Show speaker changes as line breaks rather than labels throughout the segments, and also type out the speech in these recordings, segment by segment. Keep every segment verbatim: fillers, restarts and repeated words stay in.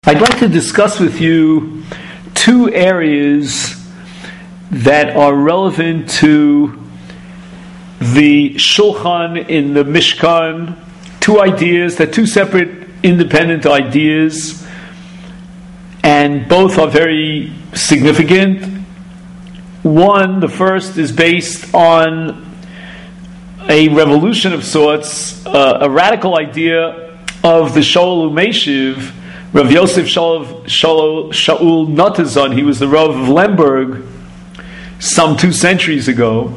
I'd like to discuss with you two areas that are relevant to the Shulchan in the Mishkan. Two ideas, they're two separate independent ideas, and both are very significant. One, the first, is based on a revolution of sorts, uh, a radical idea of the Shaul Umeshiv, Rav Yosef Shaul, Shaul, Shaul Notazon. He was the Rav of Lemberg some two centuries ago.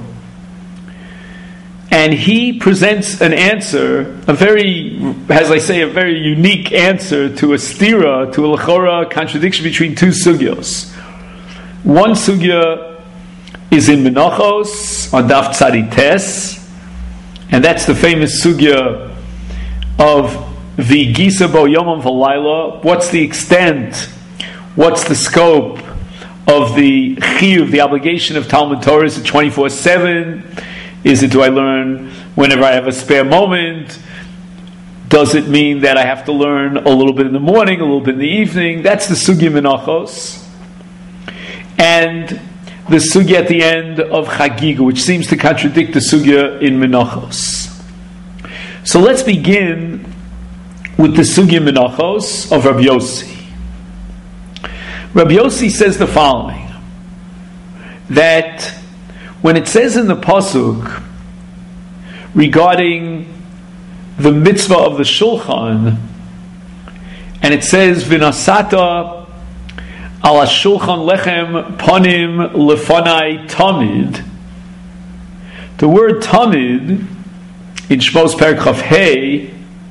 And he presents an answer, a very, as I say, a very unique answer to a stira, to a lechora contradiction between two sugyos. One sugya is in Menachos, on Daf Tzadi Tes, and that's the famous sugya of the Gisa Bo Yomam V'Layla. What's the extent, what's the scope of the chiyuv, the obligation of Talmud Torah? Is it twenty-four seven? Is it, do I learn whenever I have a spare moment? Does it mean that I have to learn a little bit in the morning, a little bit in the evening? That's the sugya Menachos. And the sugya at the end of Chagiga, which seems to contradict the sugya in Menachos. So let's begin with the sugya Menachos of Rabbi Yossi. Rabbi Yossi says the following, that when it says in the pasuk regarding the mitzvah of the Shulchan, and it says V'nasata ala Shulchan lechem panim lefanai tamid, the word tamid in Shmos Perek Chaf Hey,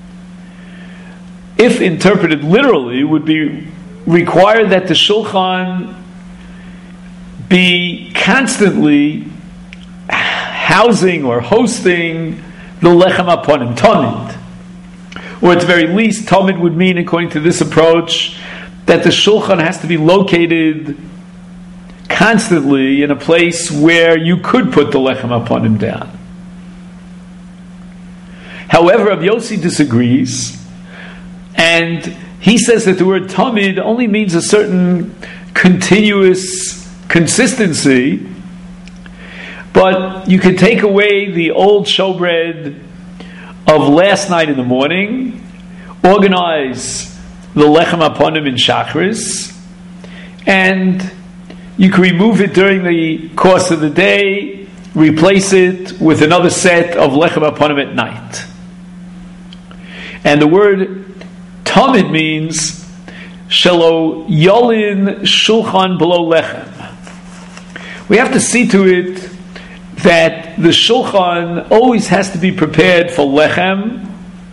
if interpreted literally, would be required that the Shulchan be constantly housing or hosting the Lechem Aponim, Tamid. Or at the very least, Tamid would mean, according to this approach, that the Shulchan has to be located constantly in a place where you could put the Lechem Aponim down. However, Rabbi Yossi disagrees, and he says that the word tamid only means a certain continuous consistency, but you can take away the old showbread of last night in the morning, organize the lechem aponim in shachris, and you can remove it during the course of the day, replace it with another set of lechem aponim at night. And the word tamid means shelo yolin shulchan below lechem. We have to see to it that the shulchan always has to be prepared for lechem,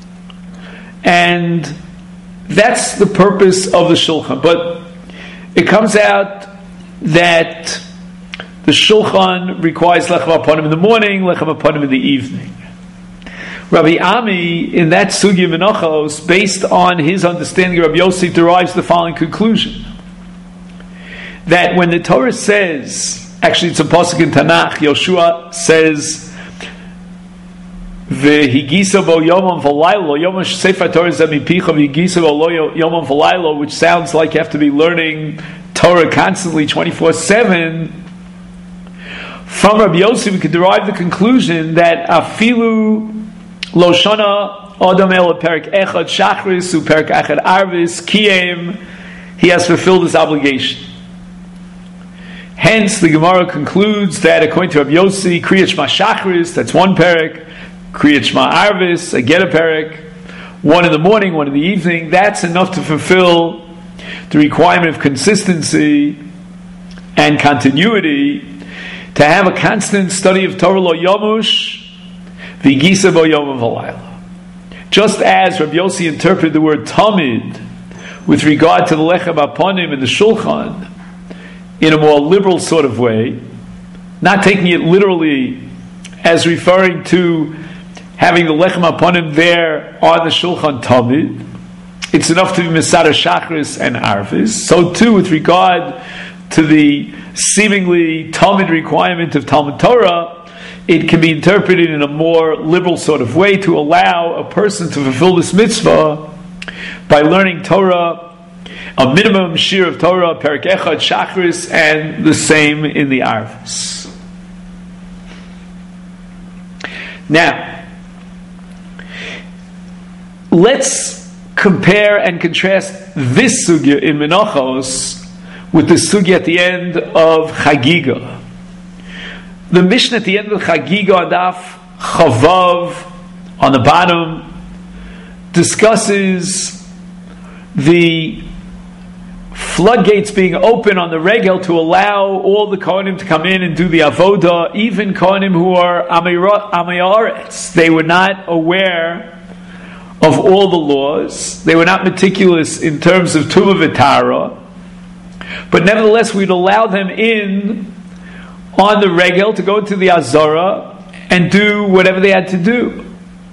and that's the purpose of the shulchan. But it comes out that the shulchan requires lechem aponim in the morning, lechem aponim in the evening. Rabbi Ami, in that sugya Menachos, based on his understanding of Rabbi Yossi, derives the following conclusion: that when the Torah says, actually it's a pasuk in Tanakh, Yoshua says, "V'higisa bo yomam v'laylo yomam sefer Torah zemipicha v'higisa bo yomam v'laylo," which sounds like you have to be learning Torah constantly, twenty-four seven. From Rabbi Yossi, we could derive the conclusion that afilu Lo shana adam el perek echad shachris u perek echad arvis kiyem, he has fulfilled his obligation. Hence, the Gemara concludes that according to Rabbi Yossi, Kriyat Shema Shachris, that's one perek, Kriyat Shema Arvis, again a perek, one in the morning, one in the evening, that's enough to fulfill the requirement of consistency and continuity, to have a constant study of Torah lo yomush, V'gisa bo yom v'layla. Just as Rabbi Yossi interpreted the word tamid with regard to the lechem aponim and the shulchan in a more liberal sort of way, not taking it literally as referring to having the lechem aponim there on the shulchan tamid, it's enough to be Mesader Shachris and Arvis. So too with regard to the seemingly tamid requirement of Talmud Torah, it can be interpreted in a more liberal sort of way to allow a person to fulfill this mitzvah by learning Torah a minimum shir of Torah, Perek Echad, Shachris, and the same in the Arvis. Now, let's compare and contrast this sugya in Menachos with the sugya at the end of Chagiga. The Mishnah at the end of Chagiga on Daf Chavav on the bottom discusses the floodgates being open on the regel to allow all the Kohanim to come in and do the avoda, even Kohanim who are Amayaretz. They were not aware of all the laws. They were not meticulous in terms of Tuva V'Tara. But nevertheless, we'd allow them in on the regel to go to the Azara and do whatever they had to do.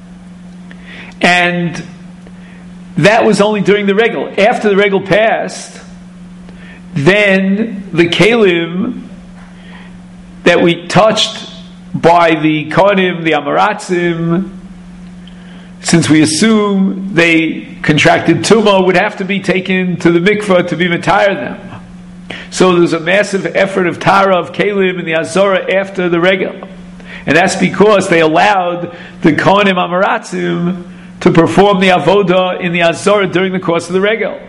And that was only during the regel. After the regel passed, then the Kalim that we touched by the Kohanim, the Amaratzim, since we assume they contracted Tumah, would have to be taken to the mikvah to be matayr them. So there's a massive effort of Tara of Kalim in the Azara after the regel. And that's because they allowed the Kohanim Amaratzim to perform the Avodah in the Azara during the course of the regel.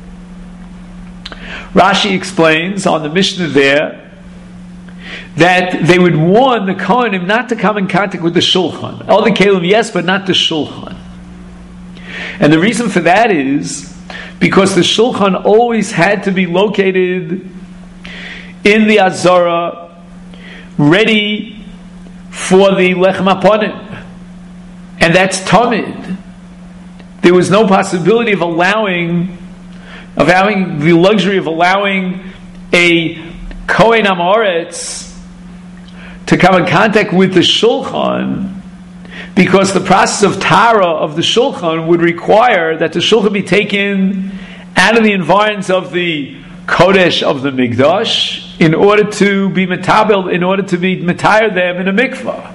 Rashi explains on the Mishnah there that they would warn the Kohanim not to come in contact with the Shulchan. All the Kalim, yes, but not the Shulchan. And the reason for that is because the Shulchan always had to be located in the Azara, ready for the Lechem HaPanim. And that's Tamid. There was no possibility of allowing of having the luxury of allowing a Kohen Amoretz to come in contact with the Shulchan, because the process of Tara of the Shulchan would require that the Shulchan be taken out of the environs of the Kodesh of the Mikdash in order to be metabel, in order to be matayr them in a mikvah.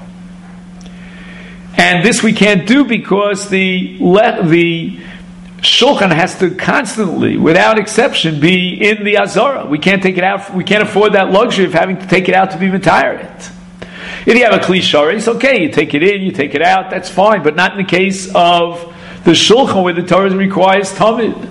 And this we can't do because the the Shulchan has to constantly, without exception, be in the Azara. We can't take it out. We can't afford that luxury of having to take it out to be matayr it. If you have a Kli Sharis, okay, you take it in, you take it out, that's fine. But not in the case of the Shulchan where the Torah requires Tamid.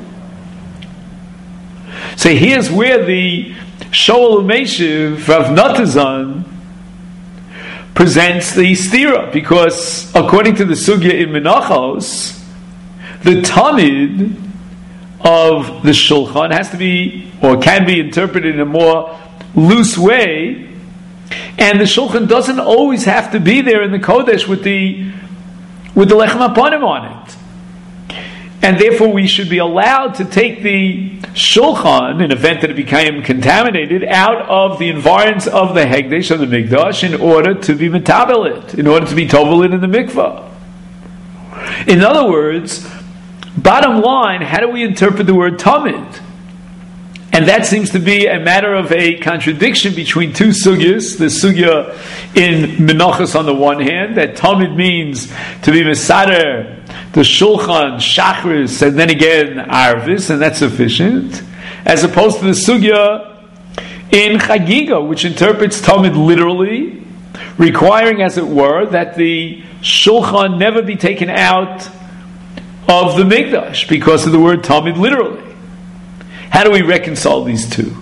So here's where the Shoel Umeshiv of Natazan presents the stira, because according to the sugya in Menachos, the Tamid of the Shulchan has to be, or can be interpreted in a more loose way, and the Shulchan doesn't always have to be there in the Kodesh with the with the Lechem HaPanim on it. And therefore we should be allowed to take the Shulchan, in event that it became contaminated, out of the environs of the Hegdesh, of the Mikdash, in order to be metabel it, in order to be tovel it in the mikvah. In other words, bottom line, how do we interpret the word Tamid? And that seems to be a matter of a contradiction between two sugyas. The sugya in Menachos on the one hand, that Tamid means to be Mesader, the Shulchan, Shachris, and then again Arvis, and that's sufficient. As opposed to the sugya in Chagiga, which interprets Tamid literally, requiring, as it were, that the Shulchan never be taken out of the Mikdash because of the word Tamid literally. How do we reconcile these two?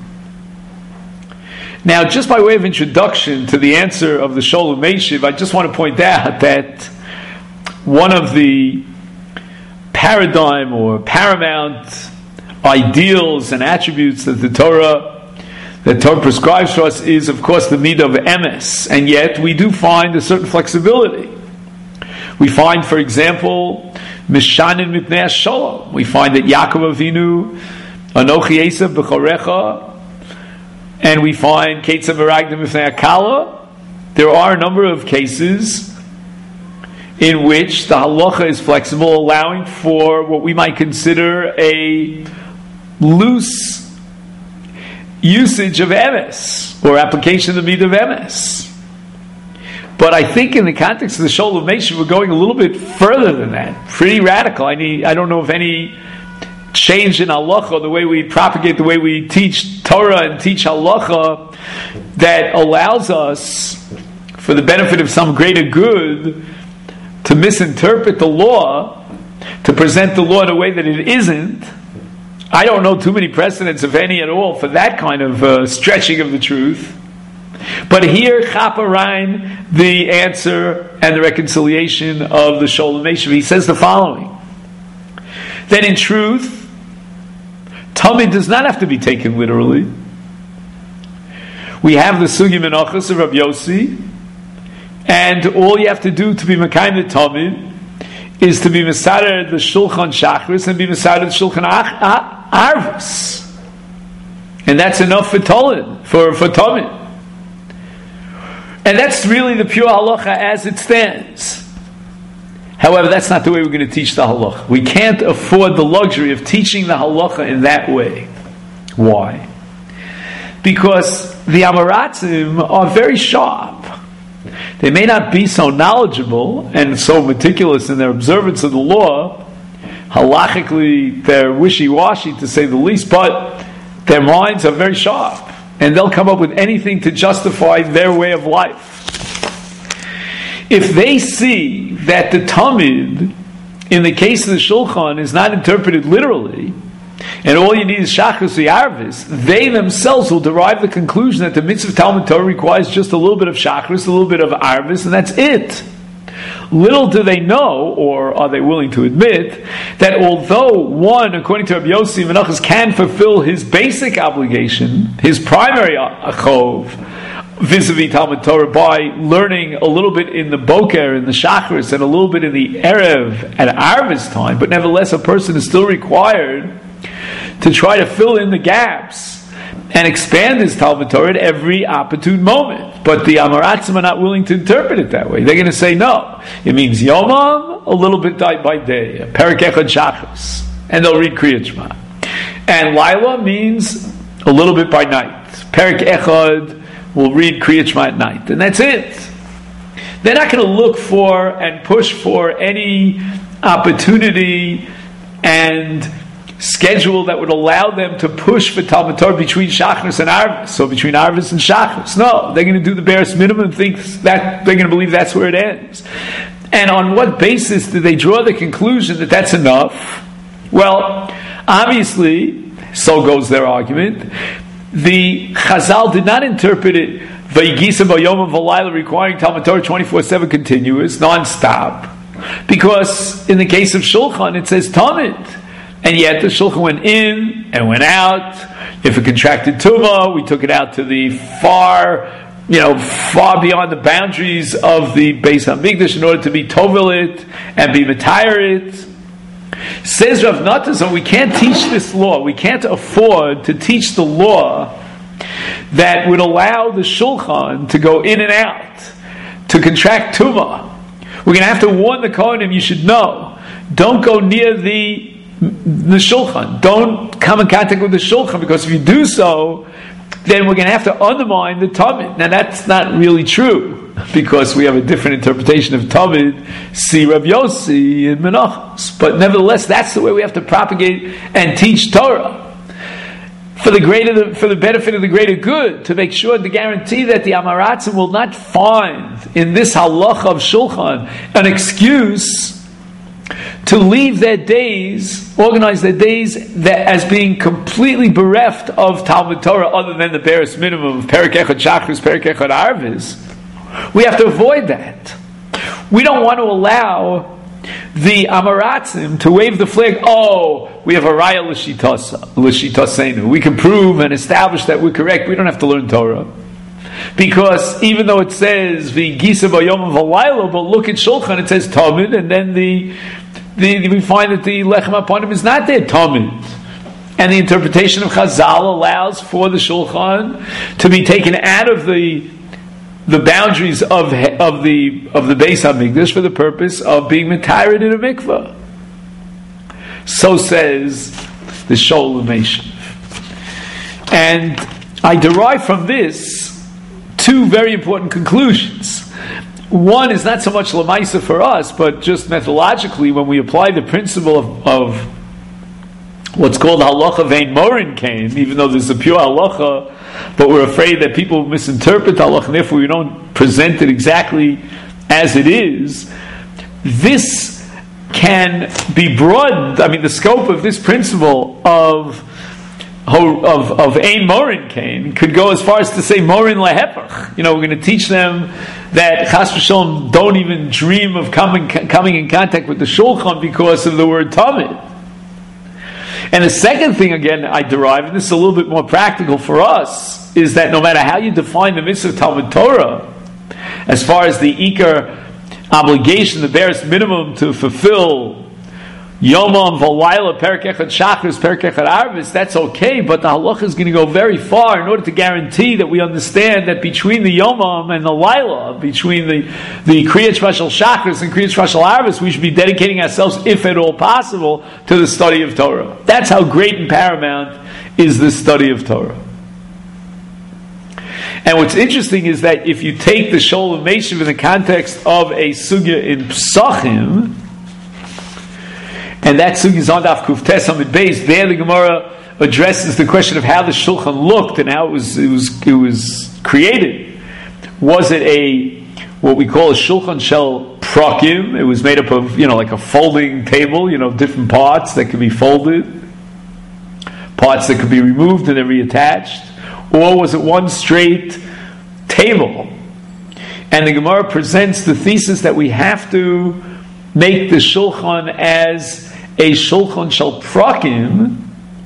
Now, just by way of introduction to the answer of the Shoel Umeshiv, I just want to point out that one of the paradigm or paramount ideals and attributes that the Torah that Torah prescribes for us is, of course, the midah of emes, and yet we do find a certain flexibility. We find, for example, mishanin mipnei hasholom. We find that Yaakov Avinu, Anochi Esav b'chorecha, and we find Ketzah Meragdim Mifnei Akala. There are a number of cases in which the halacha is flexible, allowing for what we might consider a loose usage of emes, or application of the midah of emes. But I think in the context of the Shoel Umeshiv, we're going a little bit further than that. Pretty radical. I need, I don't know of any change in halacha, the way we propagate, the way we teach Torah and teach halacha, that allows us, for the benefit of some greater good, to misinterpret the law, to present the law in a way that it isn't. I don't know too many precedents, if any at all, for that kind of uh, stretching of the truth. But here, Chaparein, the answer and the reconciliation of the Sholem Meshav, he says the following: that in truth, Tamid does not have to be taken literally. We have the Sugi Menachos of Rabbi Yossi, and all you have to do to be Mekayim the Tamid is to be Mesader the Shulchan Shachris and be Mesader the Shulchan Arvis. And that's enough for Tolin, for, for Tamid. And that's really the pure halacha as it stands. However, that's not the way we're going to teach the halacha. We can't afford the luxury of teaching the halacha in that way. Why? Because the Amoratzim are very sharp. They may not be so knowledgeable and so meticulous in their observance of the law. Halachically, they're wishy-washy to say the least, but their minds are very sharp. And they'll come up with anything to justify their way of life. If they see that the Tamid, in the case of the Shulchan, is not interpreted literally, and all you need is Shachris Arvis, they themselves will derive the conclusion that the mitzvah of Talmud Torah requires just a little bit of Shachris, a little bit of Arvis, and that's it. Little do they know, or are they willing to admit, that although one, according to Rabbi Yossi Menachos, can fulfill his basic obligation, his primary achov, vis-a-vis Talmud Torah, by learning a little bit in the Boker, in the Shachris, and a little bit in the Erev at Arvis time, but nevertheless a person is still required to try to fill in the gaps and expand his Talmud Torah at every opportune moment. But the Amoratzim are not willing to interpret it that way. They're going to say, no, it means Yomam, a little bit day by day, Perek Echad Shachris, and they'll read Kriyat Shema. And Laila means a little bit by night. Perek Echad will read Kriyat Shema at night, and that's it. They're not going to look for and push for any opportunity and schedule that would allow them to push for Talmud Torah between Shachris and Arvis, so between Arvis and Shachris. No, they're going to do the barest minimum and think that they're going to believe that's where it ends. And on what basis do they draw the conclusion that that's enough? Well, obviously, so goes their argument, the Chazal did not interpret it Vayigisa Bayom Valayla requiring Talmud Torah twenty-four seven continuous, non-stop, because in the case of Shulchan it says Tamid. And yet the Shulchan went in and went out. If it contracted Tumah, we took it out to the far, you know, far beyond the boundaries of the Beis HaMikdash in order to be Tovelit and be Matayirit. Says Rav Natazon, we can't teach this law. We can't afford to teach the law that would allow the Shulchan to go in and out, to contract Tumah. We're going to have to warn the Kohanim, you should know, don't go near the the Shulchan. Don't come in contact with the Shulchan, because if you do so, then we're going to have to undermine the Tamid. Now that's not really true, because we have a different interpretation of Tamid, see Rav Yossi and Menachos. But nevertheless, that's the way we have to propagate and teach Torah. For the greater, for the benefit of the greater good, to make sure, to guarantee that the Amoratzim will not find in this halacha of Shulchan an excuse to leave their days, organize their days that, as being completely bereft of Talmud Torah, other than the barest minimum of Perek Echad Shachris, Perek Echad Arvis. We have to avoid that. We don't want to allow the Amoratzim to wave the flag, oh, we have a raya l'shitasenu. We can prove and establish that we're correct. We don't have to learn Torah. Because even though it says the Gisa Bayom Valaylo, but look at Shulchan, it says Tamid, and then the, the we find that the Lechem Aponim is not there, Tamid. And the interpretation of Chazal allows for the Shulchan to be taken out of the the boundaries of of the of the Beis HaMikdash for the purpose of being metayired in a mikvah. So says the Sholem Meshav. And I derive from this two very important conclusions. One is not so much Lamaisa for us, but just methodologically, when we apply the principle of, of what's called halacha vein morin kain, even though there's a pure halacha, but we're afraid that people misinterpret halacha, and therefore we don't present it exactly as it is. This can be broadened. I mean, the scope of this principle of of of ein morin kain could go as far as to say morin lahepach. You know, we're going to teach them that chas v'sholom don't even dream of coming coming in contact with the shulchan because of the word tamid. And the second thing, again, I derive, and this is a little bit more practical for us, is that no matter how you define the mitzvah of Talmud Torah, as far as the ikar obligation, the barest minimum to fulfill Yomam, Valayla, Perek Echad Shachris, Perek Echad Arvis, that's okay, but the halacha is going to go very far in order to guarantee that we understand that between the Yomam and the Laila, between the, the Kriyat Shmashal Shachris and Kriyat Shmashal Arvis, we should be dedicating ourselves, if at all possible, to the study of Torah. That's how great and paramount is the study of Torah. And what's interesting is that if you take the Sholem Meshiv in the context of a sugya in Psachim, and that sugya is on Daf Kuf Tes Amid Beis, there the Gemara addresses the question of how the Shulchan looked and how it was it was it was created. Was it a what we call a Shulchan Shel Prakim? It was made up of, you know, like a folding table, you know, different parts that could be folded, parts that could be removed and then reattached. Or was it one straight table? And the Gemara presents the thesis that we have to make the Shulchan as a Shulchan Shel Prakim,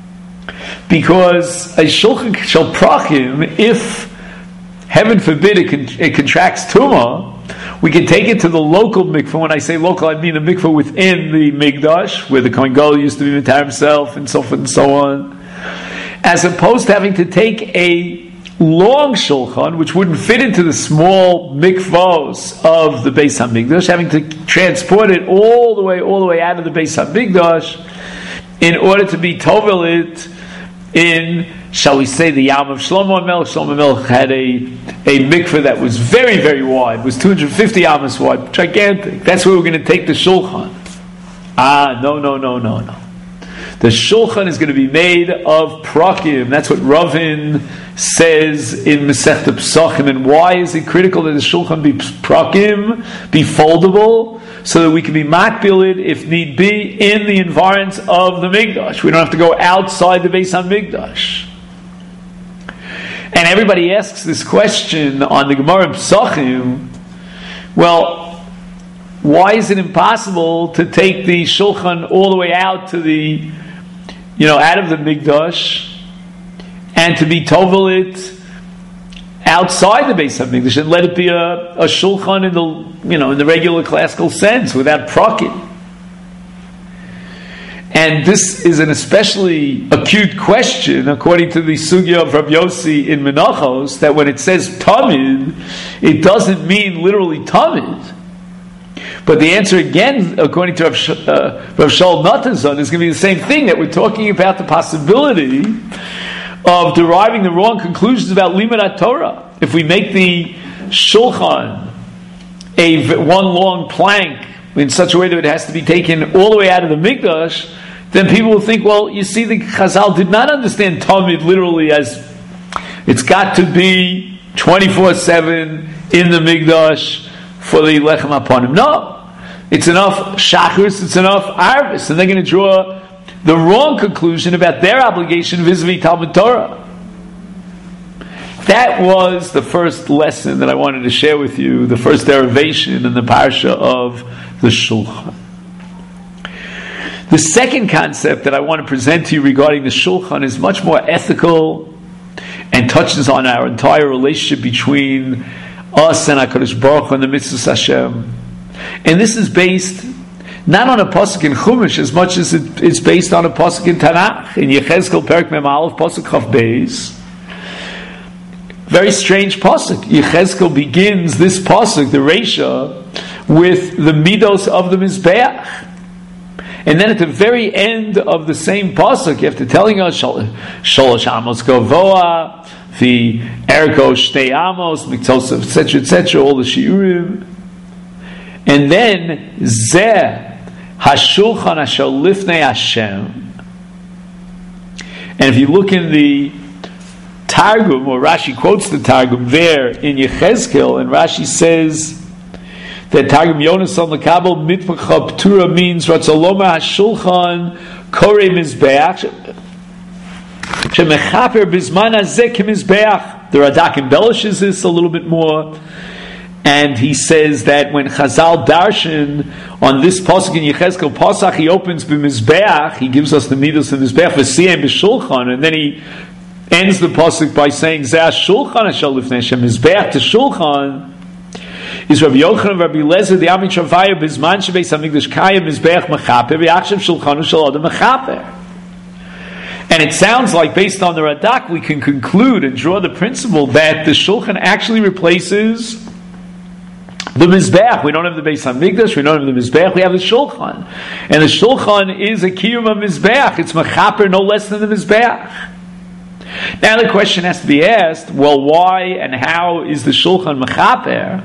because a Shulchan Shel Prakim, if, heaven forbid, it, con- it contracts Tumah, we can take it to the local mikveh. When I say local, I mean the mikveh within the Migdash, where the Kohen Gadol used to be Mitar himself, and so forth and so on, as opposed to having to take a long shulchan, which wouldn't fit into the small mikvahs of the Beis HaMikdash, having to transport it all the way, all the way out of the Beis HaMikdash, in order to be tovelit in, shall we say, the Yam of Shlomo HaMelech. Shlomo HaMelech had a, a mikvah that was very, very wide, it was two hundred fifty amos wide, gigantic. That's where we're going to take the shulchan. Ah, no, no, no, no, no. The shulchan is going to be made of prakim. That's what Ravin says in Masechta Pesachim. And why is it critical that the shulchan be prakim, be foldable, so that we can be makbil it, if need be, in the environs of the Mikdash? We don't have to go outside the Beis HaMikdash. And everybody asks this question on the Gemara Pesachim. Well, why is it impossible to take the shulchan all the way out to the, you know, out of the Mikdash, and to be tovel it outside the Beis HaMikdash, and let it be a, a shulchan in the, you know, in the regular classical sense, without prakim? And this is an especially acute question, according to the sugya of Rabbi Yossi in Menachos, that when it says tamid, it doesn't mean literally tamid. But the answer, again, according to Rav, Sh- uh, Rav Shaul Natazon, is going to be the same thing, that we're talking about the possibility of deriving the wrong conclusions about Limud Torah. If we make the shulchan a one long plank in such a way that it has to be taken all the way out of the Mikdash, then people will think, well, you see, the Chazal did not understand Talmud literally as it's got to be twenty-four seven in the Mikdash for the Lechem HaPanim. No, it's enough Shachris, it's enough Arvis, and they're going to draw the wrong conclusion about their obligation vis-a-vis Talmud Torah. That was the first lesson that I wanted to share with you, the first derivation in the parsha of the Shulchan. The second concept that I want to present to you regarding the Shulchan is much more ethical and touches on our entire relationship between us and HaKadosh Baruch Hu and the mitzvahs Hashem. And this is based not on a pasuk in Chumash as much as it, it's based on a pasuk in Tanakh. In Yechezkel Perek Mem Aleph pasuk Chav Beis. Very strange pasuk. Yechezkel begins this pasuk, the Reisha, with the midos of the Mizbeach. And then at the very end of the same pasuk, after telling us Sholosh Amos Gavoa, the Erko Shtei Amos, Miktos, et cetera, et cetera, all the Shiurim, and then Zeh Hashulchan Asher Lifnei Hashem. And if you look in the Targum, or Rashi quotes the Targum there in Yechezkel, and Rashi says that Targum Yonasan L'Kabel Mitvacha Ptura means Ratzaloma HaShulchan Korei Mizbeach Shemechaper Bizman Hazeh K'Mizbeach. The Radak embellishes this a little bit more, and he says that when Chazal darshan on this pasuk in Yechezkel Pasach, he opens b'Mizbeach, he gives us the midos of Mizbeach v'siyem b'Shulchan, and then he ends the pasuk by saying Zeh Shulchan Ashal Lifnei Hashem. Mizbeach to Shulchan is Rabbi Yochanan, Rabbi Lezer, the Amit Shavaya, Bizman Shebeis Hamikdash Kayim Mizbeach Mechaper v'Yachshav Shulchanu Shel Adam Mechaper. And it sounds like, based on the Radak, we can conclude and draw the principle that the Shulchan actually replaces the Mizbeach. We don't have the Beis Hamikdash, we don't have the Mizbeach, we have the Shulchan. And the Shulchan is a kiyum of Mizbeach. It's Mechaper no less than the Mizbeach. Now the question has to be asked, well, why and how is the Shulchan Mechaper?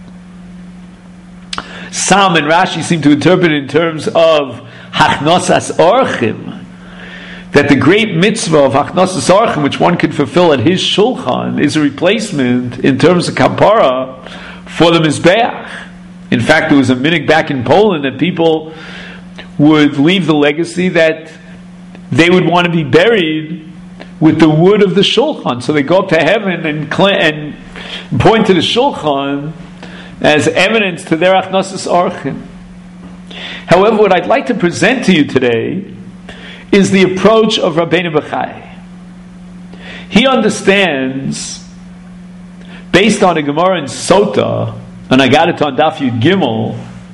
Sam and Rashi seem to interpret it in terms of Hachnosas Orchim, that the great mitzvah of Hachnosas Orchim, which one can fulfill at his Shulchan, is a replacement in terms of Kapara for the Mizbeach. In fact, there was a minhag back in Poland that people would leave the legacy that they would want to be buried with the wood of the Shulchan. So they go up to heaven and, cl- and point to the Shulchan as evidence to their Hachnosas Orchim. However, what I'd like to present to you today is the approach of Rabbeinu Bachai. He understands, based on a Gemara in Sota, and I got it on Daf Yud Gimel,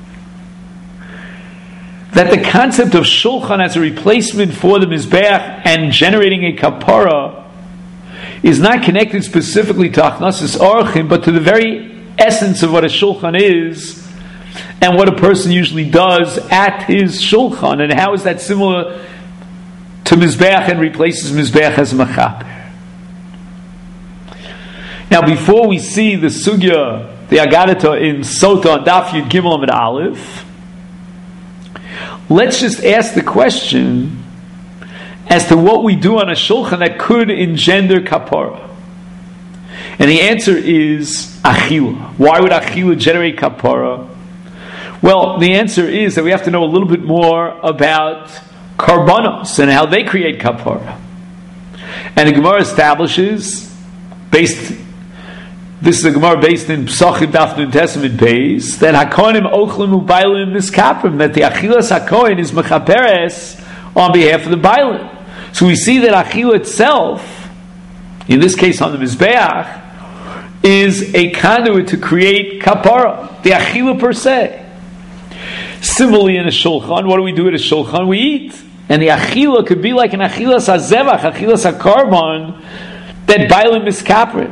that the concept of Shulchan as a replacement for the Mizbeach and generating a kapara is not connected specifically to Hachnosas Orchim, but to the very essence of what a Shulchan is and what a person usually does at his Shulchan. And how is that similar to Mizbeach and replaces Mizbeach as Mechaper? Now, before we see the Sugya, the Agadata in Sota, Daf Yud Gimel Amid Aleph, let's just ask the question as to what we do on a Shulchan that could engender Kapara. And the answer is Achila. Why would Achila generate Kapara? Well, the answer is that we have to know a little bit more about Karbanos and how they create Kapara. And the Gemara establishes, based, this is a Gemara based in Psachim Daf Nun Testament Beis, that Hakonim Ochlim Ubailim Miskaprim, that the Achilas Hakoin is Mechaperes on behalf of the Bailim. So we see that Achila itself, in this case on the Mizbeach, is a conduit to create Kapara, the Achila per se. Similarly, in a Shulchan, what do we do at a Shulchan? We eat. And the Achila could be like an Achilas HaZevach, Achilas HaKarban, that Bailim Miskaprim.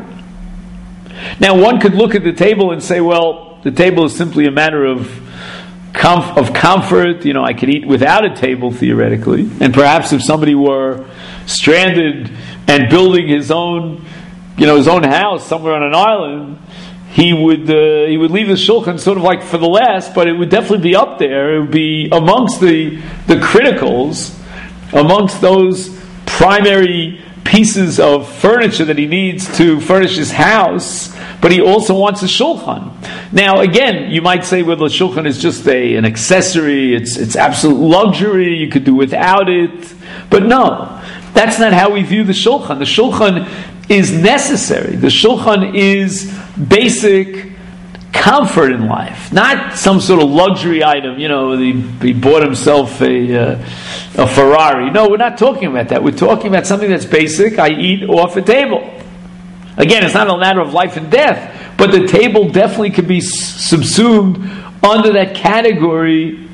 Now, one could look at the table and say, well, the table is simply a matter of comf- of comfort. You know, I could eat without a table, theoretically. And perhaps if somebody were stranded and building his own, you know, his own house somewhere on an island, he would uh, he would leave the Shulchan sort of like for the last, but it would definitely be up there. It would be amongst the the criticals, amongst those primary pieces of furniture that he needs to furnish his house, but he also wants a Shulchan. Now, again, you might say, well, the Shulchan is just a, an accessory, it's, it's absolute luxury, you could do without it. But no, that's not how we view the Shulchan. The Shulchan is necessary. The Shulchan is basic comfort in life, not some sort of luxury item. You know, he, he bought himself a uh, a Ferrari. No, we're not talking about that. We're talking about something that's basic. I eat off a table. Again, it's not a matter of life and death, but the table definitely could be subsumed under that category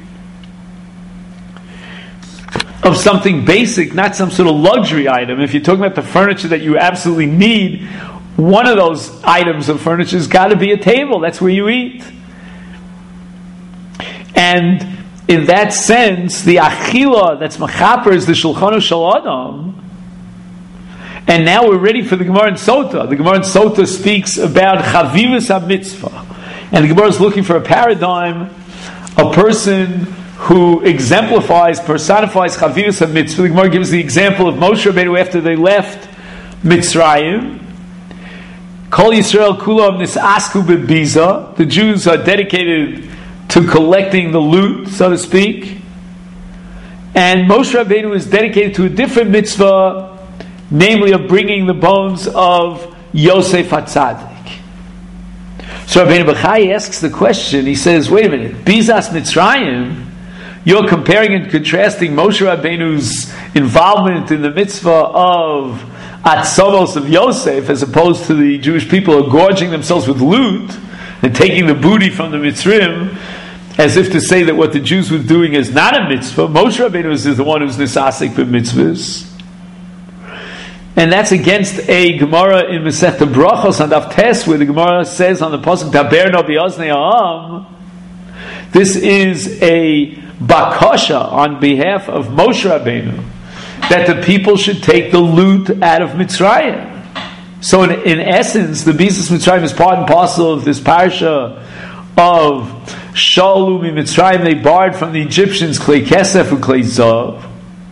of something basic, not some sort of luxury item. If you're talking about the furniture that you absolutely need, one of those items of furniture has got to be a table. That's where you eat. And in that sense, the achila that's machaper is the shulchanu shel adam. And now we're ready for the Gemara in Sota. The Gemara in Sota speaks about chavivus ha-mitzvah. And the Gemara is looking for a paradigm, a person who exemplifies, personifies Chavirus HaMitzvah. The Gemara gives the example of Moshe Rabbeinu after they left Mitzrayim. Kol Yisrael Kulam Nisasku Bebiza. The Jews are dedicated to collecting the loot, so to speak. And Moshe Rabbeinu is dedicated to a different mitzvah, namely of bringing the bones of Yosef HaTzadik. So Rabbeinu Bachai asks the question, he says, wait a minute, Bizas Mitzrayim, you're comparing and contrasting Moshe Rabbeinu's involvement in the mitzvah of Atzavos of Yosef as opposed to the Jewish people who are gorging themselves with loot and taking the booty from the Mitzrim, as if to say that what the Jews were doing is not a mitzvah. Moshe Rabbeinu is the one who's nisasik for mitzvahs. And that's against a Gemara in Masechta Brachos and Daf Tes, where the Gemara says on the pasuk Daber no bi'oznei ha'am. This is a bakasha on behalf of Moshe Rabbeinu that the people should take the loot out of Mitzrayim. So in, in essence, the Bizas Mitzrayim is part and parcel of this parsha of Shalu mi Mitzrayim. They borrowed from the Egyptians Klei Kesef and Klei Zav.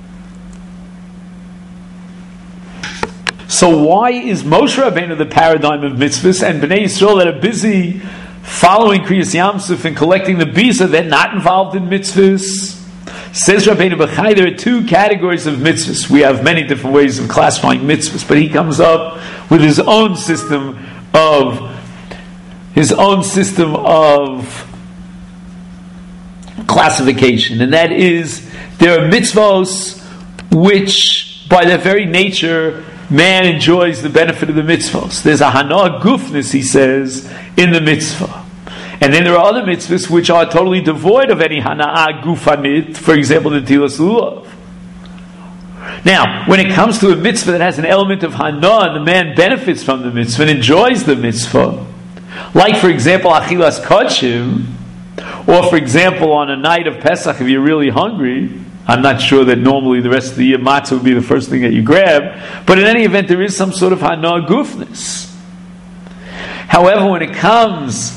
So why is Moshe Rabbeinu the paradigm of mitzvahs and Bnei Yisrael that are busy following Kriyas Yamsuf and collecting the Biza, they're not involved in mitzvahs? Says Rabbeinu Bachai, there are two categories of mitzvahs. We have many different ways of classifying mitzvahs, but he comes up with his own system of his own system of classification, and that is there are mitzvahs which, by their very nature, man enjoys the benefit of the mitzvahs. There's a hana gufnis, he says, in the mitzvah. And then there are other mitzvahs which are totally devoid of any hana gufanit, for example, the tilas lulav. Now, when it comes to a mitzvah that has an element of hana, and the man benefits from the mitzvah and enjoys the mitzvah, like, for example, achilas kodshim, or, for example, on a night of Pesach, if you're really hungry, I'm not sure that normally the rest of the year matzah would be the first thing that you grab, but in any event, there is some sort of hana gufness. However, when it comes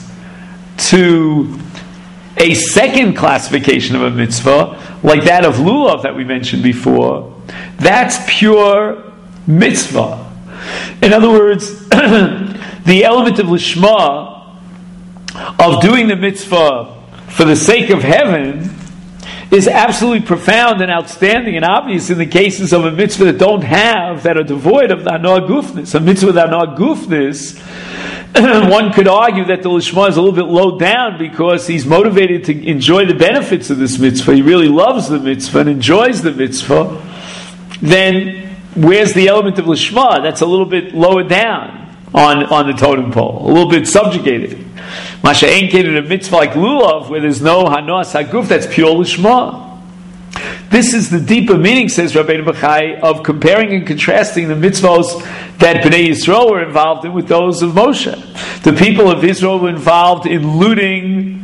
to a second classification of a mitzvah, like that of lulav that we mentioned before, that's pure mitzvah. In other words, the element of lishma, of doing the mitzvah for the sake of heaven, is absolutely profound and outstanding and obvious in the cases of a mitzvah that don't have, that are devoid of the hana gufnis. A mitzvah with hana gufnis, one could argue that the lishma is a little bit low down because he's motivated to enjoy the benefits of this mitzvah. He really loves the mitzvah and enjoys the mitzvah. Then where's the element of lishma? That's a little bit lower down on, on the totem pole, a little bit subjugated. Masha Enkin in a mitzvah like lulav, where there's no hanas haguf, that's pure lishma. This is the deeper meaning, says Rabbeinu Bachai, of comparing and contrasting the mitzvahs that Bnei Yisrael were involved in with those of Moshe. The people of Israel were involved in looting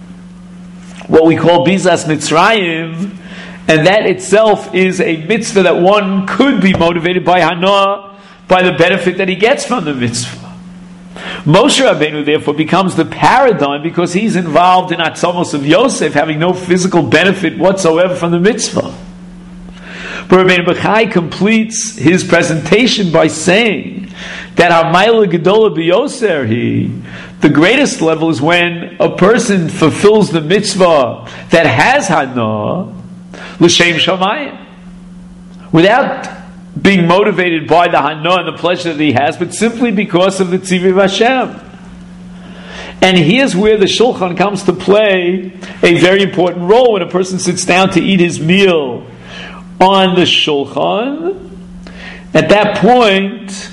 what we call Bizas Mitzrayim, and that itself is a mitzvah that one could be motivated by hana, by the benefit that he gets from the mitzvah. Moshe Rabbeinu therefore becomes the paradigm because he's involved in Atzamos of Yosef, having no physical benefit whatsoever from the mitzvah. But Rabbeinu Bachai completes his presentation by saying that Hamayla Gedola B'Yoser he, the greatest level is when a person fulfills the mitzvah that has hana l'shem shamayim, without being motivated by the hana and the pleasure that he has, but simply because of the tzivi Hashem. And here's where the shulchan comes to play a very important role. When a person sits down to eat his meal on the shulchan, at that point,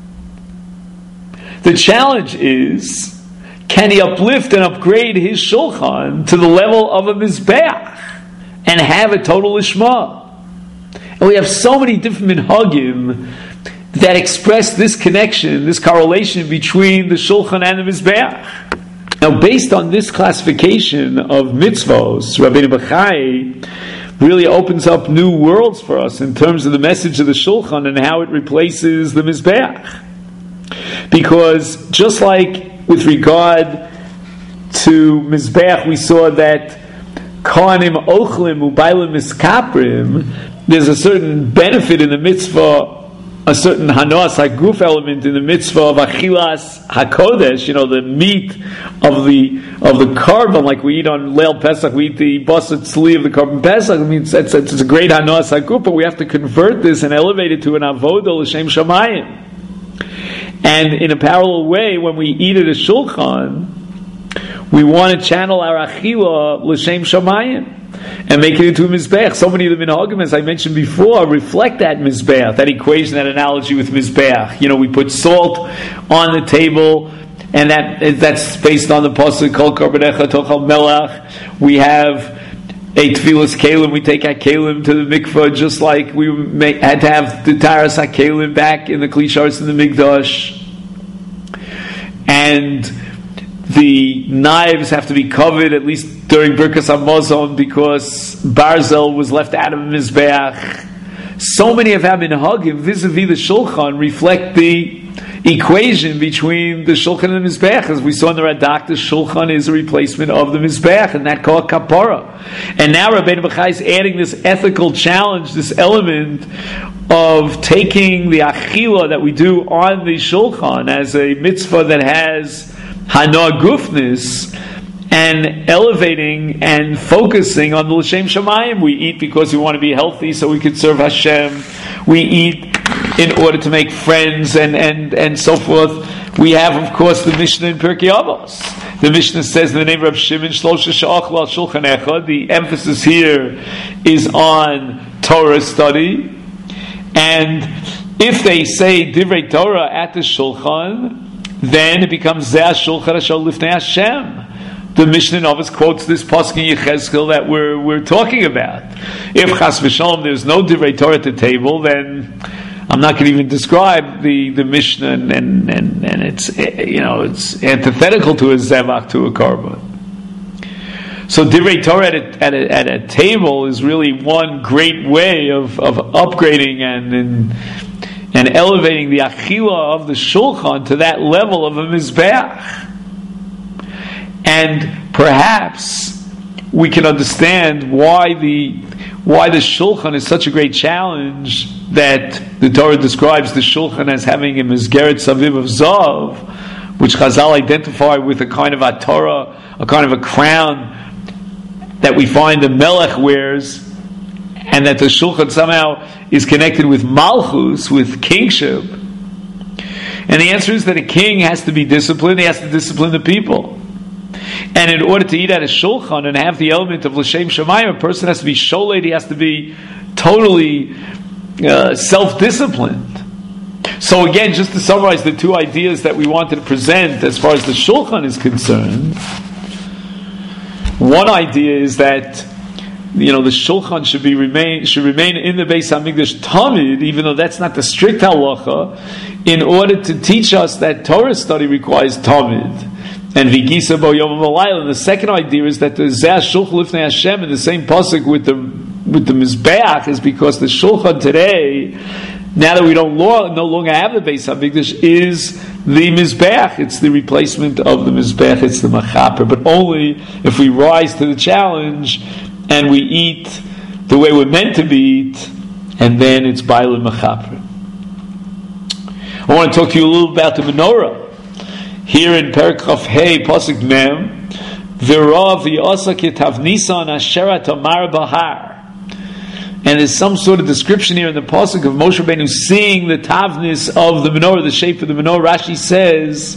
the challenge is, can he uplift and upgrade his shulchan to the level of a mizbeach and have a total lishma? And we have so many different minhagim that express this connection, this correlation between the shulchan and the mizbeach. Now, based on this classification of mitzvos, Rabbeinu Bachai really opens up new worlds for us in terms of the message of the shulchan and how it replaces the mizbeach. Because just like with regard to mizbeach, we saw that Kohanim ochlim ubaylim miskaprim, there's a certain benefit in the mitzvah, a certain hanoas haguf element in the mitzvah of achilas hakodesh, you know, the meat of the of the carbon, like we eat on Leil Pesach, we eat the basat tzli of the carbon Pesach. I mean, it's, it's, it's a great hanoas haguf, but we have to convert this and elevate it to an avodah l'shem shamayim. And in a parallel way, when we eat at a shulchan, we want to channel our achila l'shem shamayim and make it into a mizbeach. So many of the minhagim, as I mentioned before, reflect that mizbeach, that equation, that analogy with mizbeach. You know, we put salt on the table, and that that's based on the pasuk kol karbanecha tochal melach. We have a tefillas kalim. We take our kalim to the mikvah, just like we make, had to have the taras kalim back in the klisharis in the mikdash, and the knives have to be covered at least during Birkas Hamazon because Barzel was left out of Mizbeach. So many of our minhagim vis-a-vis the Shulchan reflect the equation between the Shulchan and the Mizbeach. As we saw in the Radak, the Shulchan is a replacement of the Mizbeach, and that called Kapara. And now Rabbeinu Bachai is adding this ethical challenge, this element of taking the Achila that we do on the Shulchan as a mitzvah that has Hanoah Gufnis, and elevating and focusing on the L'Shem Shamayim. We eat because we want to be healthy so we can serve Hashem. We eat in order to make friends and, and, and so forth. We have, of course, the Mishnah in Pirkei Avos. The Mishnah says in the name of Shimon, Shlosha Sha'achla Shulchan Echad. The emphasis here is on Torah study. And if they say Divrei Torah at the Shulchan, then it becomes Zeh Shulchan Asher Lifnei Hashem. The Mishnah in Avos quotes this pasuk in Yechezkel that we're we're talking about. If Chas v'Shalom there's no Divrei Torah at the table, then I'm not going to even describe the, the Mishnah, and, and, and, and it's you know it's antithetical to a zevach, to a korban. So Divrei Torah at a, at a, at a table is really one great way of, of upgrading and, and and elevating the achila of the shulchan to that level of a mizbeach. And perhaps we can understand why the why the shulchan is such a great challenge, that the Torah describes the shulchan as having a mizgeret saviv of zav, which Chazal identify with a kind of atara, a kind of a crown that we find the melech wears, and that the shulchan somehow is connected with malchus, with kingship. And the answer is that a king has to be disciplined, he has to discipline the people. And in order to eat at a shulchan and have the element of l'shem shamayim, a person has to be sholed, he has to be totally uh, self-disciplined. So again, just to summarize the two ideas that we wanted to present as far as the shulchan is concerned, one idea is that you know the shulchan should be remain should remain in the Beis Hamikdash tamid, even though that's not the strict halacha, in order to teach us that Torah study requires tamid. And vigisa bo yom v'layla. And the second idea is that the zeh shulchan lifnei Hashem in the same pasuk with the with the mizbeach is because the shulchan today, now that we don't lo- no longer have the Beis Hamikdash, is the mizbeach. It's the replacement of the mizbeach. It's the machaper, but only if we rise to the challenge and we eat the way we're meant to be eat, and then it's bailin machaper. I want to talk to you a little about the menorah. Here in Perek Chaf Hey, Pasuk Mem, V'ra v'yasa kitavnisan asher tamar bahar. And there's some sort of description here in the Pasuk of Moshe Rabbeinu seeing the tavnis of the menorah, the shape of the menorah. Rashi says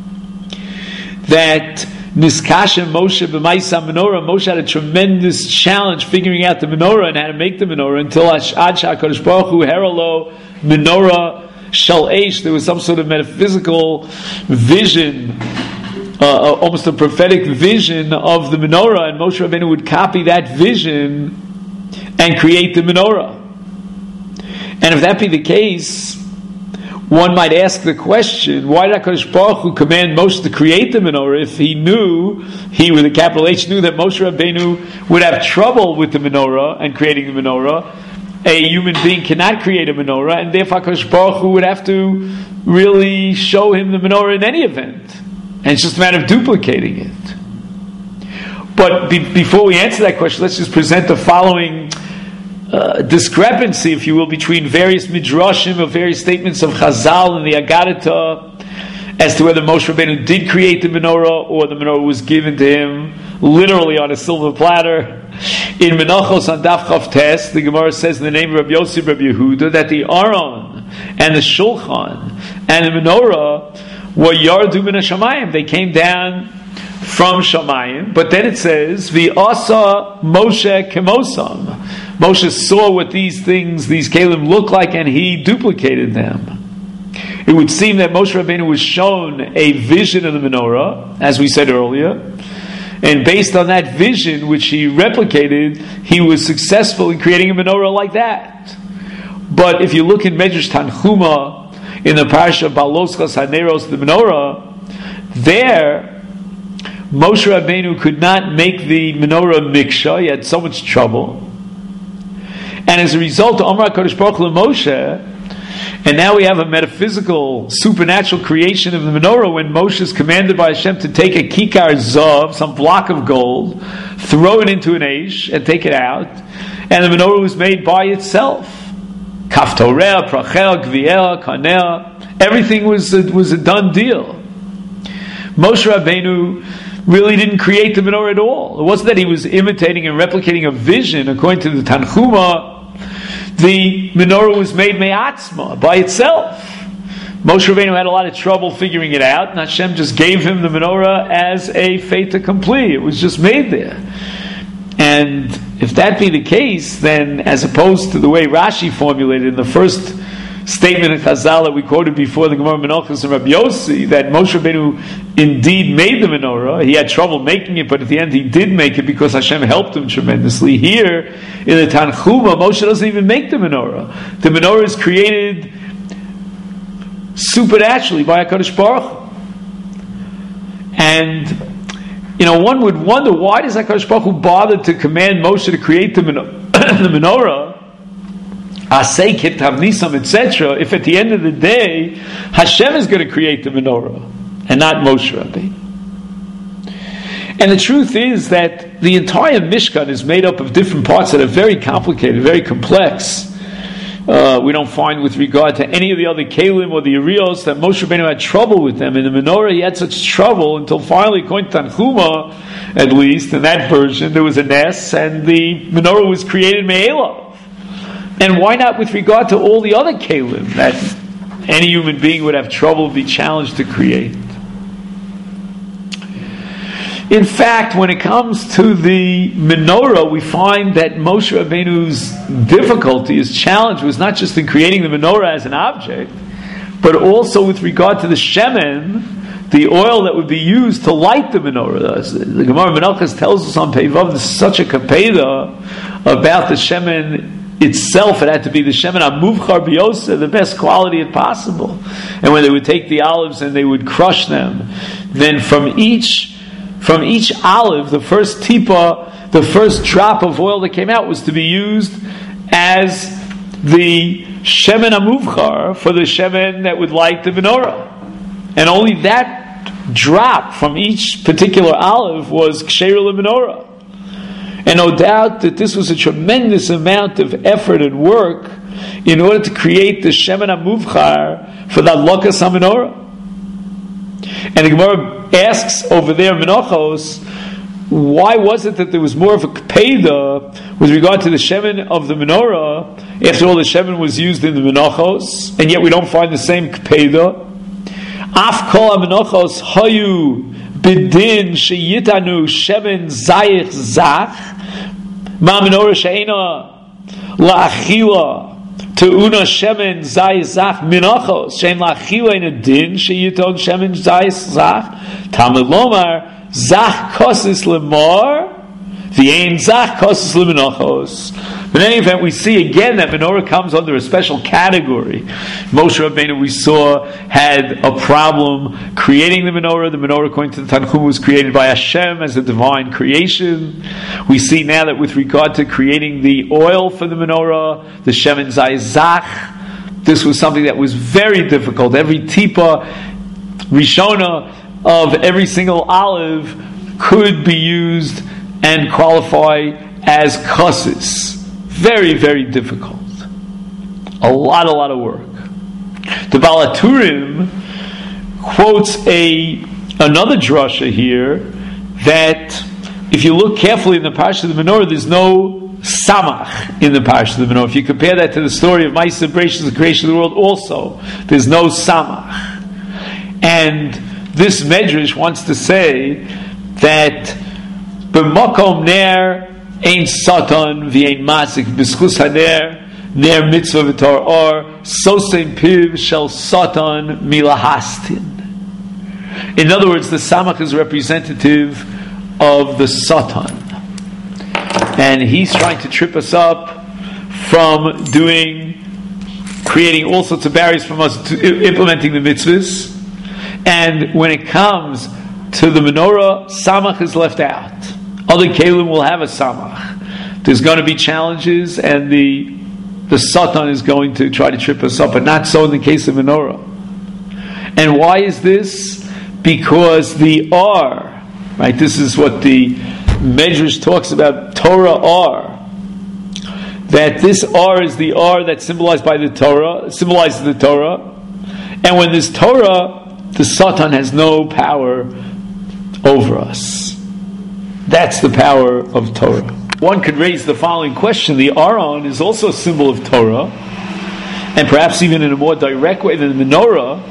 that Niskashem Moshe b'maisa menorah. Moshe had a tremendous challenge figuring out the menorah and how to make the menorah until Ad Shakadosh Baruch Hu heralo menorah Shal Eish. There was some sort of metaphysical vision, uh, almost a prophetic vision of the menorah, and Moshe Rabbeinu would copy that vision and create the menorah. And if that be the case, one might ask the question, why did HaKadosh Baruch Hu command Moshe to create the menorah if he knew, he with a capital H, knew that Moshe Rabbeinu would have trouble with the menorah and creating the menorah? A human being cannot create a menorah, and therefore HaKadosh Baruch Hu would have to really show him the menorah in any event. And it's just a matter of duplicating it. But be, before we answer that question, let's just present the following uh, discrepancy, if you will, between various midrashim or various statements of Chazal and the Agadita as to whether Moshe Rabbeinu did create the menorah or the menorah was given to him literally on a silver platter. In Menachos on Daf Chav Tes, the Gemara says in the name of Rabbi Yossi Rabbi Yehuda that the Aron and the Shulchan and the menorah were Yardu Min HaShamayim. They came down from Shamayim, but then it says V'asa Moshe Kemosam. Moshe saw what these things, these kelim look like, and he duplicated them. It would seem that Moshe Rabbeinu was shown a vision of the menorah, as we said earlier, and based on that vision, which he replicated, he was successful in creating a menorah like that. But if you look in Medrash Tanchuma, in the parasha Baloschas Haneros, the menorah, there Moshe Rabbeinu could not make the menorah miksha. He had so much trouble, and as a result, Amar HaKadosh Baruch Hu Moshe. And now we have a metaphysical, supernatural creation of the menorah when Moshe is commanded by Hashem to take a kikar zav, some block of gold, throw it into an eish, and take it out. And the menorah was made by itself. Kaftoreh, prachel, gviel, kaneh. Everything was a, was a done deal. Moshe Rabbeinu really didn't create the menorah at all. It wasn't that he was imitating and replicating a vision. According to the Tanchuma, the menorah was made me'atzma, by itself. Moshe Rabbeinu had a lot of trouble figuring it out, and Hashem just gave him the menorah as a fait accompli. It was just made there. And if that be the case, then as opposed to the way Rashi formulated in the first statement of Chazal that we quoted before, the Gemara Menachos and Rabbi Yossi, that Moshe Rabbeinu indeed made the menorah. He had trouble making it, but at the end he did make it because Hashem helped him tremendously. Here in the Tanchuma, Moshe doesn't even make the menorah. The menorah is created supernaturally by HaKadosh Baruch Hu. And you know, one would wonder, why does HaKadosh Baruch Hu bother to command Moshe to create the menorah, the menorah Asay Kitav Nisam, et cetera, if at the end of the day Hashem is going to create the menorah and not Moshe Rabbeinu? And the truth is that the entire Mishkan is made up of different parts that are very complicated, very complex. Uh, we don't find with regard to any of the other Kalim or the Urios that Moshe Rabbeinu had trouble with them. In the menorah he had such trouble until finally, according to Tanchuma, at least, in that version, there was a Nes and the menorah was created Me'elav. And why not with regard to all the other kelim that any human being would have trouble, be challenged to create? In fact, when it comes to the menorah, we find that Moshe Rabbeinu's difficulty, his challenge, was not just in creating the menorah as an object, but also with regard to the shemen, the oil that would be used to light the menorah. The Gemara Menachos tells us on Peivav, there's such a kapeda about the shemen itself. It had to be the shemen amuvchar biyosa, the best quality possible. And when they would take the olives and they would crush them, then from each from each olive, the first tipa, the first drop of oil that came out was to be used as the shemen amuvchar for the shemen that would light the menorah. And only that drop from each particular olive was ksheir l'menorah. And no doubt that this was a tremendous amount of effort and work in order to create the shemen amuvchar for that lokas hamenorah. And the Gemara asks over there, Menachos, why was it that there was more of a kpeda with regard to the shemen of the menorah? After all, the shemen was used in the Menachos, and yet we don't find the same kpeda. Af kol ha-menachos hayu bidin sheyitanu shemen zayich zach ma menorah she'ena la'achila te'una shemen zayich zach menachos she'en la'achila in a din sheyiton shemen zayich zach tamid lomar zach kosis lemar v'ein zach kosis lemenachos. But in any event, we see again that menorah comes under a special category. Moshe Rabbeinu, we saw, had a problem creating the menorah. The menorah, according to the Tanchum, was created by Hashem as a divine creation. We see now that with regard to creating the oil for the menorah, the shemen zayzach, this was something that was very difficult. Every tipa, rishona, of every single olive could be used and qualify as kasis. Very, very difficult. A lot, a lot of work. The Baal HaTurim quotes a another drasha here that if you look carefully in the Parsha of the Menorah, there's no samach in the Parsha of the Menorah. If you compare that to the story of Ma'aseh Bereshis, the creation of the world, also there's no samach. And this Medrash wants to say that b'makom ner ein satan v'ein masik b'schus haner ner mitzvah v'tor or sosein piv shel satan milahastin. In other words, the samach is representative of the satan, and he's trying to trip us up from doing, creating all sorts of barriers from us to implementing the mitzvahs. And when it comes to the menorah, samach is left out. Other kelim will have a samach. There's going to be challenges, and the the satan is going to try to trip us up, but not so in the case of menorah. And why is this? Because the R, right? This is what the Medrash talks about, Torah R. That this R is the R that's symbolized by the Torah, symbolizes the Torah. And when there's Torah, the Satan has no power over us. That's the power of Torah. One could raise the following question. The Aron is also a symbol of Torah, and perhaps even in a more direct way than the menorah.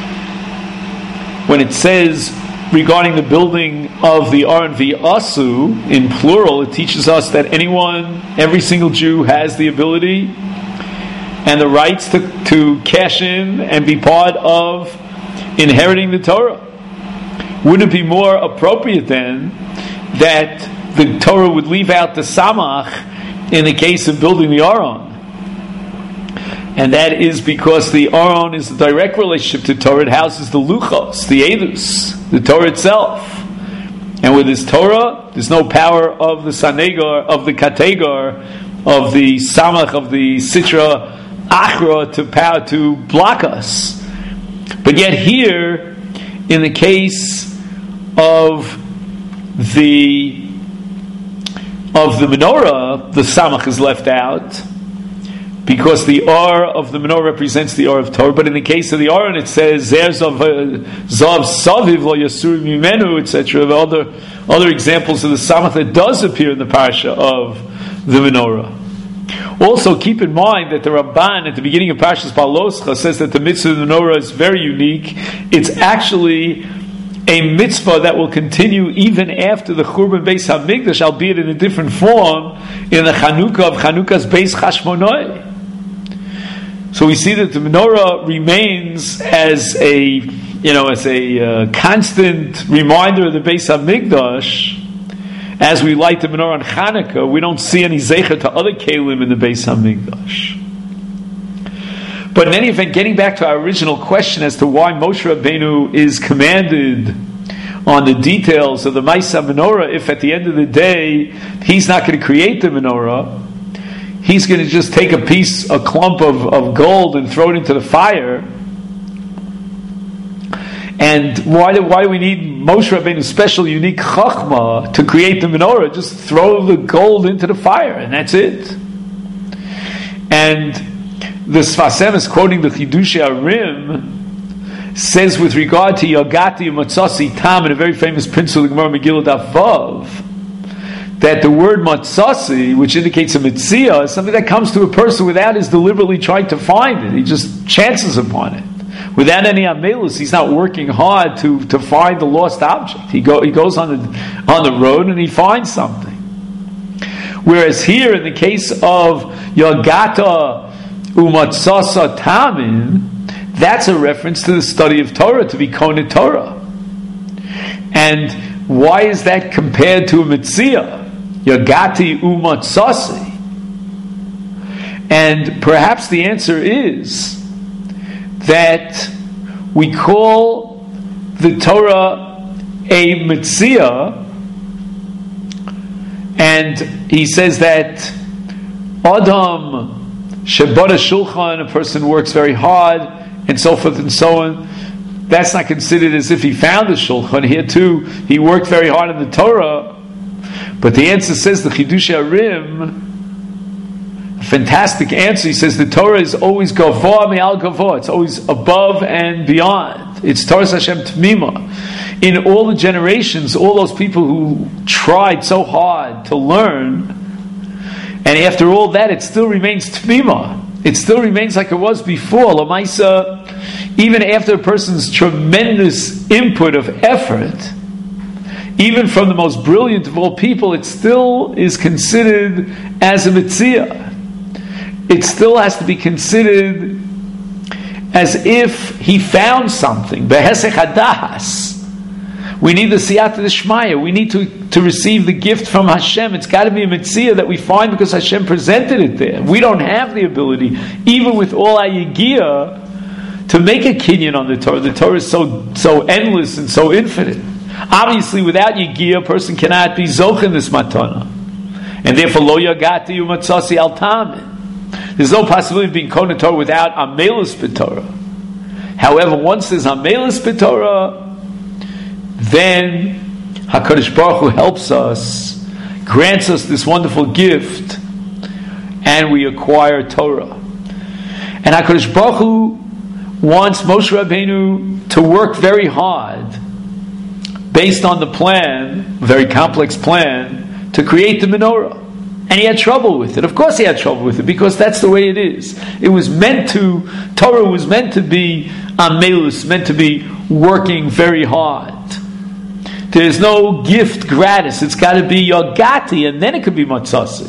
When it says regarding the building of the Aron V'asu, in plural, it teaches us that anyone, every single Jew has the ability and the rights to, to cash in and be part of inheriting the Torah. Wouldn't it be more appropriate then that the Torah would leave out the samach in the case of building the Aron? And that is because the Aron is a direct relationship to Torah. It houses the luchos, the edus, the Torah itself. And with this Torah, there's no power of the sanegar, of the kategar, of the samach, of the sitra achra to power to block us. But yet here, in the case of the of the menorah, the samach is left out, because the R of the menorah represents the R of Torah. But in the case of the Aron, it says Zer Zav Saviv Lo Yasur Mimenu, et cetera. The other other examples of the samach that does appear in the parsha of the menorah. Also, keep in mind that the Ramban at the beginning of Parshas Baloscha says that the mitzvah of the menorah is very unique. It's actually a mitzvah that will continue even after the Churban Beis Hamikdash, albeit in a different form, in the Chanukah of Chanukah's Beis Chashmonai. So we see that the menorah remains as a, you know, as a uh, constant reminder of the Beis Hamikdash. As we light the menorah on Chanukah, we don't see any zecher to other kelim in the Beis Hamikdash. But in any event, getting back to our original question as to why Moshe Rabbeinu is commanded on the details of the Ma'aseh menorah, if at the end of the day he's not going to create the menorah, he's going to just take a piece, a clump of, of gold and throw it into the fire. And why do, why do we need Moshe Rabbeinu's special, unique chachma to create the menorah? Just throw the gold into the fire, and that's it. And the Sfas Emes, quoting the Chidushei Arim, says with regard to Yagati Matzasi Tam, in a very famous principle of the Gemara Megillah Daf Vav, that the word Matzasi, which indicates a mitzvah, is something that comes to a person without his deliberately trying to find it. He just chances upon it. Without any amelus, he's not working hard to, to find the lost object. He go he goes on the on the road and he finds something. Whereas here, in the case of Yagata Umatzasa Tamin, that's a reference to the study of Torah, to be Konei Torah. And why is that compared to a mitzvah? Yagati Umatzasi. And perhaps the answer is that we call the Torah a mitzvah, and he says that Adam Shabbat Shulchan, a person works very hard, and so forth and so on. That's not considered as if he found the Shulchan. Here too, he worked very hard in the Torah. But the answer says, the Chidush Arim, a fantastic answer, he says the Torah is always gavoa me'al gavoa, it's always above and beyond. It's Torah Hashem Tmima. In all the generations, all those people who tried so hard to learn, and after all that, it still remains Tmima. It still remains like it was before. Lamaisa, even after a person's tremendous input of effort, even from the most brilliant of all people, it still is considered as a mitzvah. It still has to be considered as if he found something. Behesech hadahas. We need the siyata d'shmaya. We need to, to receive the gift from Hashem. It's got to be a mitzvah that we find because Hashem presented it there. We don't have the ability, even with all our yigiyah, to make a kinyan on the Torah. The Torah is so so endless and so infinite. Obviously, without yigiyah, a person cannot be zoch in this matana, and therefore lo yagati umatzasi al tamin. There's no possibility of being Kohen Torah without Amelus B'Torah. However, once there's Amelus B'Torah, then HaKadosh Baruch Hu helps us, grants us this wonderful gift, and we acquire Torah. And HaKadosh Baruch Hu wants Moshe Rabbeinu to work very hard, based on the plan, a very complex plan, to create the menorah. And he had trouble with it. Of course he had trouble with it, because that's the way it is. It was meant to, Torah was meant to be amelus, meant to be working very hard. There's no gift gratis. It's got to be yogati, and then it could be matzasi.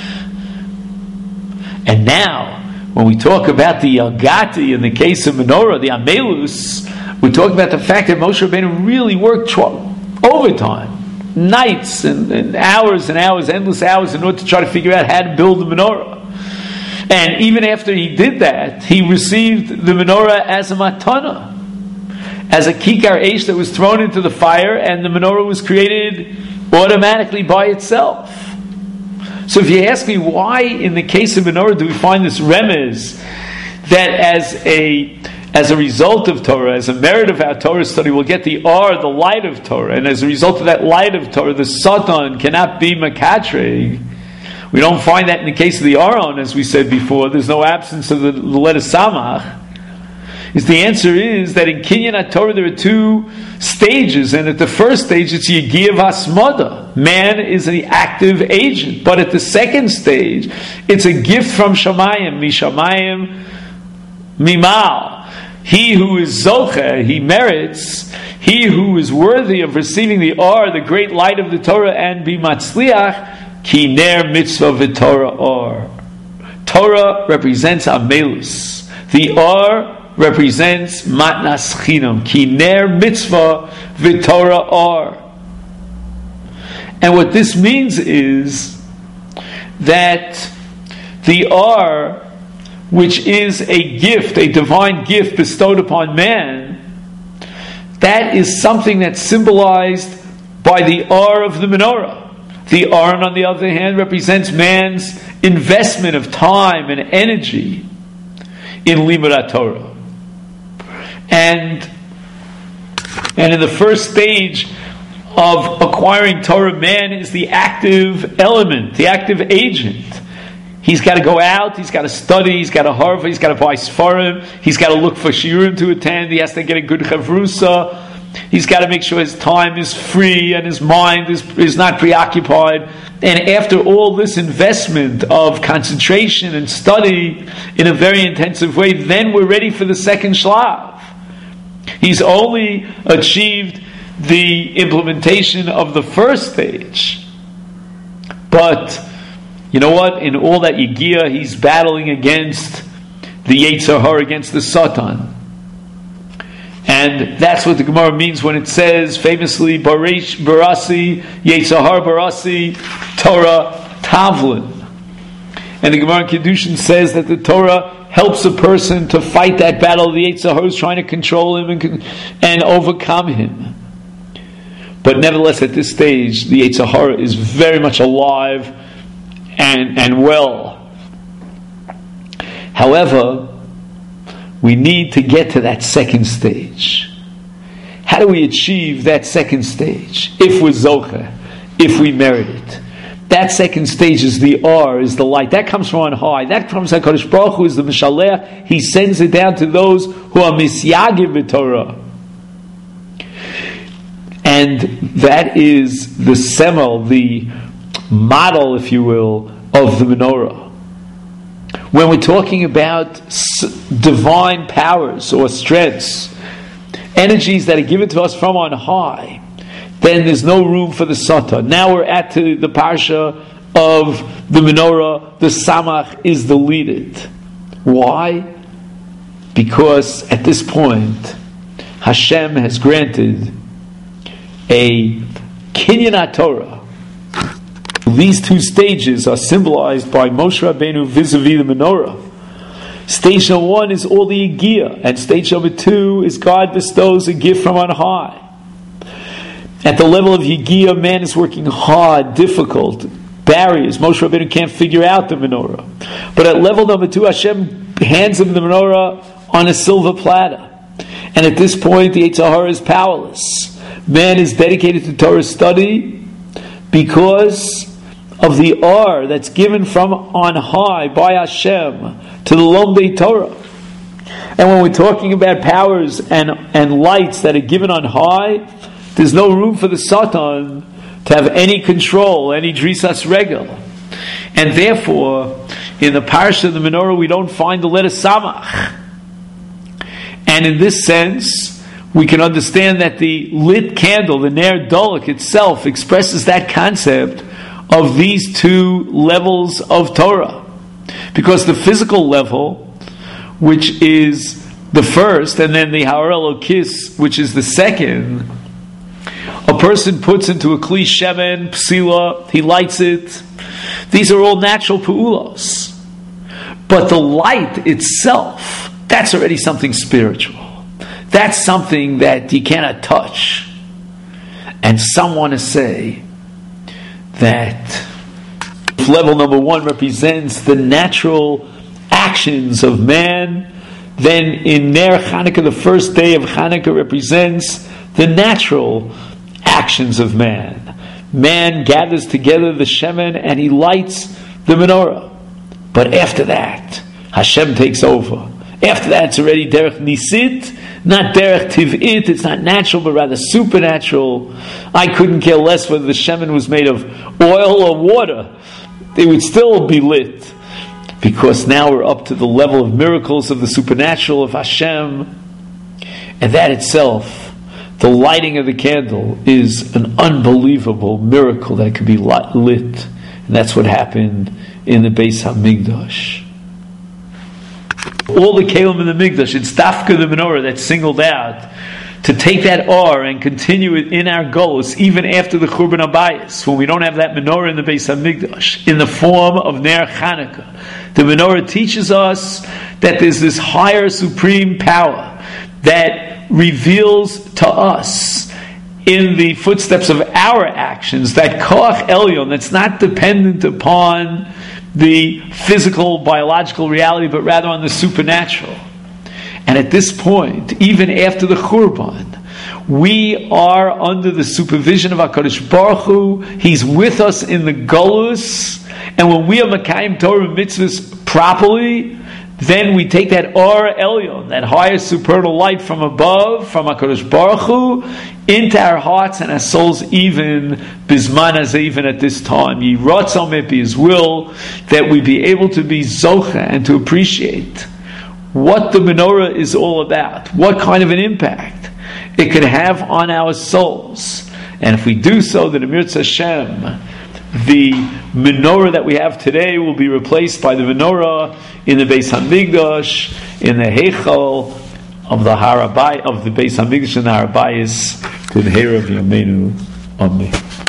And now, when we talk about the yogati in the case of menorah, the amelus, we talk about the fact that Moshe Rabbeinu really worked overtime. Nights and, and hours and hours, endless hours, in order to try to figure out how to build the menorah. And even after he did that, he received the menorah as a matana, as a kikar eish that was thrown into the fire, and the menorah was created automatically by itself. So if you ask me why, in the case of menorah, do we find this remez that as a As a result of Torah, as a merit of our Torah study, we'll get the R, the light of Torah, and as a result of that light of Torah, the Satan cannot be Makatreg. We don't find that in the case of the Aron, as we said before. There's no absence of the, the letter Samach. Is the answer is that in Kinyan HaTorah there are two stages, and at the first stage it's Yegiv Hasmada. Man is the active agent. But at the second stage, it's a gift from Shamayim, Mishamayim, Mimal. He who is Zoche, he merits, he who is worthy of receiving the Or, the great light of the Torah, and be Matzliach, Ki Ner Mitzvah V'Torah Or. Torah represents Amelus. The Or represents Matnas Chinam. Ki Ner Mitzvah V'Torah Or. And what this means is that the Or, which is a gift, a divine gift bestowed upon man, that is something that's symbolized by the R of the menorah. The Aron, on the other hand, represents man's investment of time and energy in Limud Torah. And, and in the first stage of acquiring Torah, man is the active element, the active agent. He's got to go out, he's got to study, he's got to harva, he's got to buy sfarim, he's got to look for shiurim to attend, he has to get a good chavrusa, he's got to make sure his time is free and his mind is, is not preoccupied. And after all this investment of concentration and study in a very intensive way, then we're ready for the second shlav. He's only achieved the implementation of the first stage. But you know what? In all that Yigiyah, he's battling against the Yetzer Hara, against the Satan. And that's what the Gemara means when it says, famously, Barish Barasi, Yetzer Hara Barasi, Torah Tavlin. And the Gemara in Kedushin says that the Torah helps a person to fight that battle. The Yetzer Hara is trying to control him and, and overcome him. But nevertheless, at this stage, the Yetzer Hara is very much alive and, and well. However, we need to get to that second stage. How do we achieve that second stage? If we're Zocher, if we merit it. That second stage is the R, is the light. That comes from on high. That comes from HaKadosh Baruch Hu, is the Mishalech. He sends it down to those who are misyagim b'Torah. And that is the semel, the model, if you will, of the menorah. When we're talking about s- divine powers or strengths, energies that are given to us from on high, then there's no room for the Satan. Now we're at the, the parsha of the menorah. The Samach is deleted. Why? Because at this point, Hashem has granted a Kinyan Torah. These two stages are symbolized by Moshe Rabbeinu vis-a-vis the menorah. Stage number one is all the Yigiyah, and stage number two is God bestows a gift from on high. At the level of Yigiyah, man is working hard, difficult, barriers. Moshe Rabbeinu can't figure out the menorah. But at level number two, Hashem hands him the menorah on a silver platter. And at this point, the Yetzer Hara is powerless. Man is dedicated to Torah study because of the R that's given from on high by Hashem to the Lomdei Torah. And when we're talking about powers and, and lights that are given on high, there's no room for the Satan to have any control, any drisas regel. And therefore, in the parsha of the menorah, we don't find the letter Samach. And in this sense, we can understand that the lit candle, the Ner Dolok itself, expresses that concept of these two levels of Torah. Because the physical level, which is the first, and then the Har Elokis, which is the second, a person puts into a kli shemen, psila, he lights it. These are all natural pu'ulos. But the light itself, that's already something spiritual. That's something that you cannot touch. And some want to say that if level number one represents the natural actions of man, then in Ner Chanukah, the first day of Chanukah, represents the natural actions of man. Man gathers together the shemen and he lights the menorah. But after that, Hashem takes over. After that, it's already derech nisit, not derech tiv'it. It's not natural, but rather supernatural. I couldn't care less whether the shemen was made of oil or water. It would still be lit. Because now we're up to the level of miracles of the supernatural of Hashem. And that itself, the lighting of the candle, is an unbelievable miracle that could be lit. And that's what happened in the Beis HaMikdash. All the kelim in the Mikdash, it's dafka the menorah that's singled out to take that R and continue it in our goals, even after the Churban Abayis, when we don't have that menorah in the Beis HaMikdash, in the form of Ner Chanukah. The menorah teaches us that there's this higher supreme power that reveals to us in the footsteps of our actions that koach elyon that's not dependent upon the physical, biological reality, but rather on the supernatural. And at this point, even after the Churban, we are under the supervision of HaKadosh Baruch Hu. He's with us in the Golus. And when we are Makayim Torah mitzvahs properly, then we take that Or Elyon, that higher supernal light from above, from HaKadosh Baruch Hu, into our hearts and our souls, even Bizman as even at this time. Ye Ratzon Mepi His will, that we be able to be Zocha and to appreciate what the menorah is all about, what kind of an impact it could have on our souls. And if we do so, then Amir Hashem, the menorah that we have today will be replaced by the menorah in the Beis HaMikdash, in the Heichal of the Harabai, of the Beis HaMikdash and the Harabayis, to the Herav Yameinu. Amen.